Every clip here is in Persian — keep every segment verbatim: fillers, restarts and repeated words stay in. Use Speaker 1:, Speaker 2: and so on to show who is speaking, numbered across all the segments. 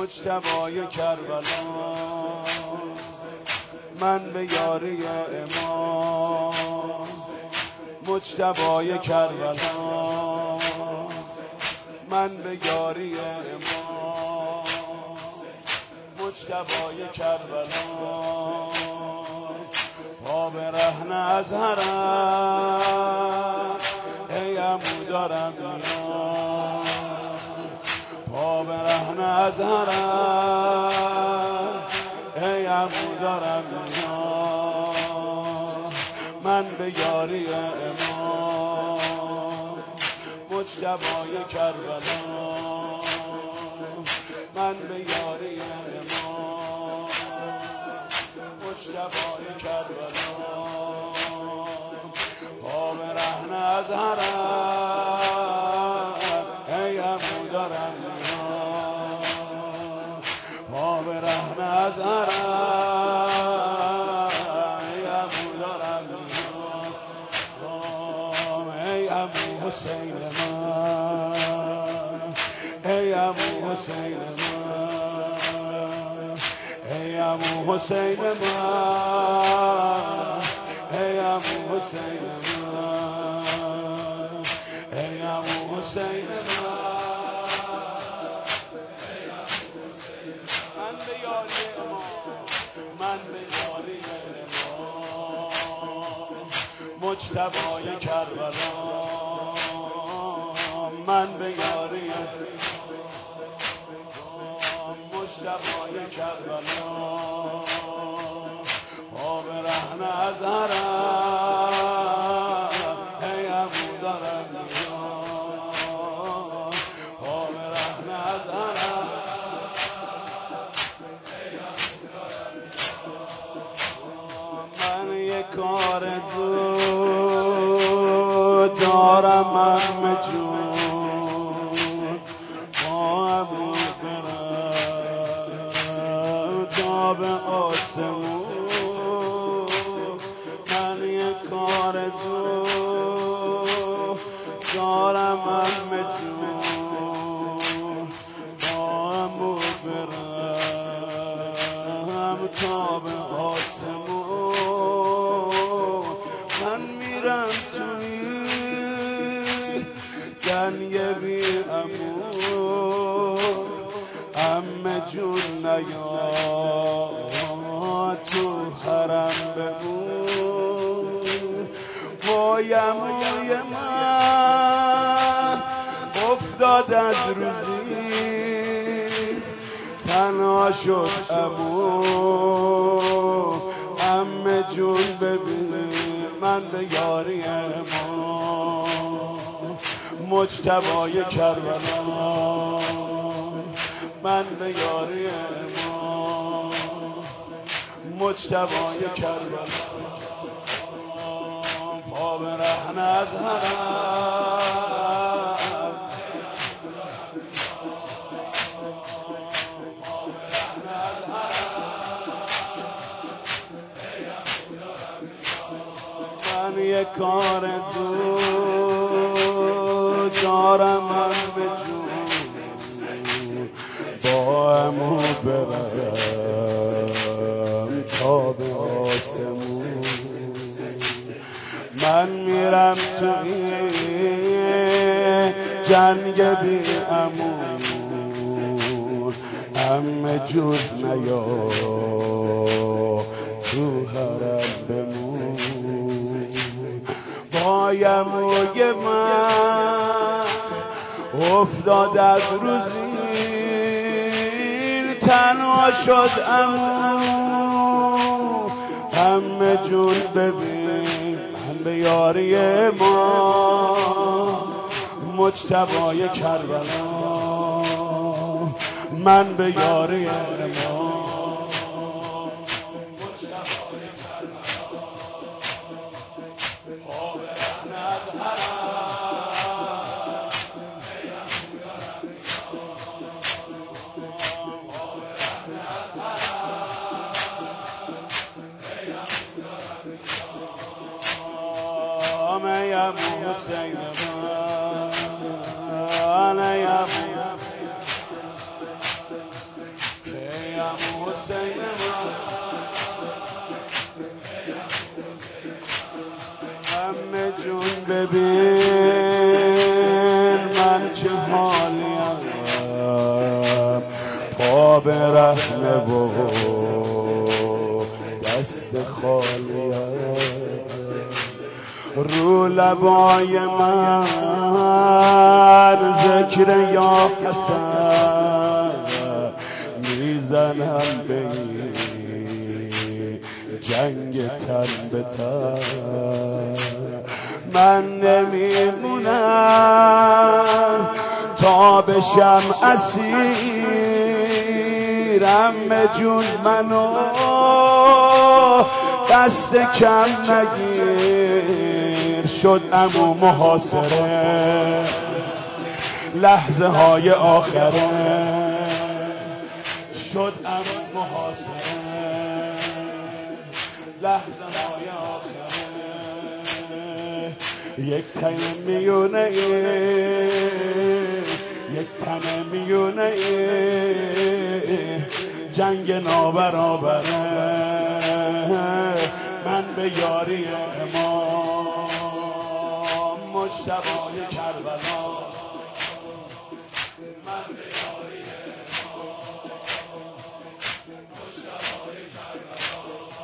Speaker 1: مجتبای کربلا، من به یاری امام. مجتبای کربلا، من به یاری امام. مجتبای کربلا، پا به رهن از حرم ای عمو دارم میام. پا به رهن از حرم ای عمو دارم میام. من به یاری امام. مجتبای کربلا، من به یاری امام. مجتبای کربلا، پا به رهن از حرم ای عمو دارم میام. پا به رهن از حرم ای عمو دارم میام. ای عمو حسین من، ای عمو حسین من، ای عمو حسین من، ای عمو حسین من، ای عمو حسین من. من به یاری امام، من به یاری امام. مجتبای کربلا، من به یاری مجتبای کربلا، پا به رهن از حرم ای عمو دارم میام. پا به رهن از حرم ای عمو دارم میام. من یک آرزو دارم عمو جون، با عمو برم تا به آسمون. من یک آرزو دارم عمو جون، با عمو برم تا به آسمون. من میرم توی گنگ بی عمو، عمو جون نیا تو حرم بمون. وای عموی من افتاد از روزی تنها شد عمو. عمو جون ببین من به یاری امام. مجتبای کربلا، من به یاری امام. مجتبای کربلا، پا به رهن از حرم من یک آرزو دارم عمو جون، با عمو برم تا به آسمون. من میرم تو این جنگ بی عمو، عمو جون نیا تو حرم بمون. وای عموی من افتاد از روزی تنها شد عمو. عمو جون ببین من به یاری ما. مجتبای کربلا، من به یاری ما. ای عمو حسین من، ای عمو پا برهنه و دست خالی رو لبای من ذکر یا حسن میزنم به جنگ تن به تن. من نمیمونم تا بشم اسیر، عمه جون منو دست کم نگیر. شد عمو محاصره لحظه های آخره، شد عمو محاصره لحظه های آخره. یک تن میونه یک تن میونه جنگ نابرابره. من به یاری امام مجتبی کربلا، من به یاری امام مجتبی کربلا.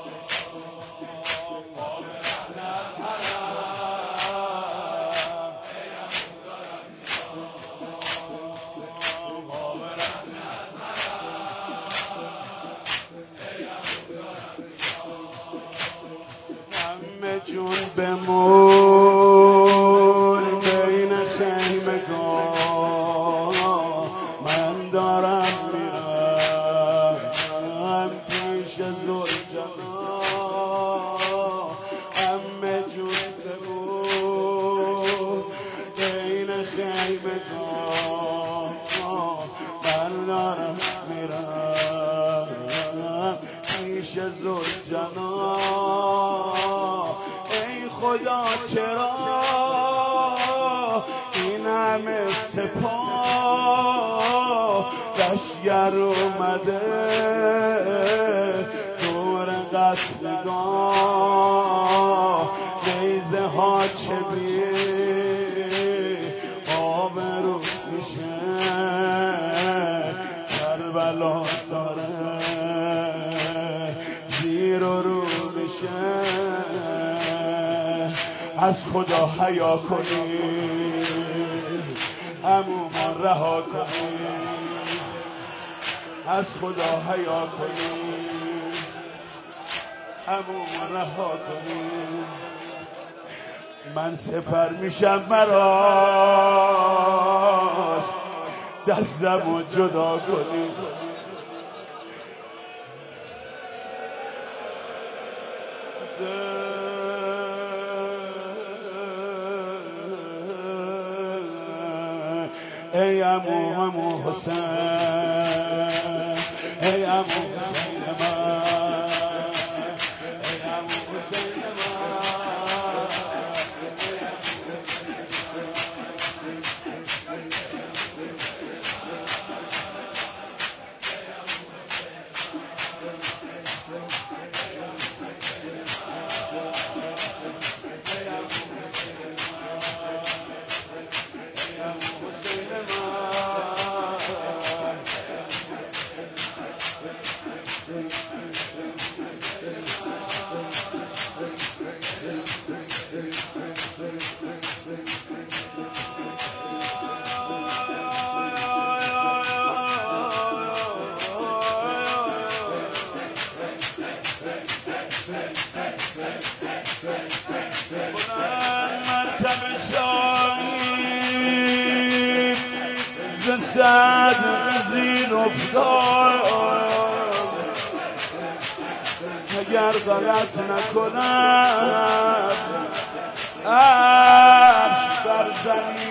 Speaker 1: جون بمون بین خیمگاه، من دارم میرم پیش زلجنا. عمه جون بمون بین خیمگاه، من دارم میرم پیش زلجنا. خدا چرا این همه سپاه لشگر اومده دور قتلگاه. نیزه ها چه بی آبرو میشه، کربلا داره زیر و رو میشه. از خدا حیا کنید، عمومان رها کنید. از خدا حیا کنید، عمومان رها کنید. من سپر میشم براش، دستمو جدا کنید. ای عمو عمو حسین، ای عمو حسین من، ای عمو حسین مرتب شاهی ز صد زین افتاد، اگر غلط نکنم عرش بر زمین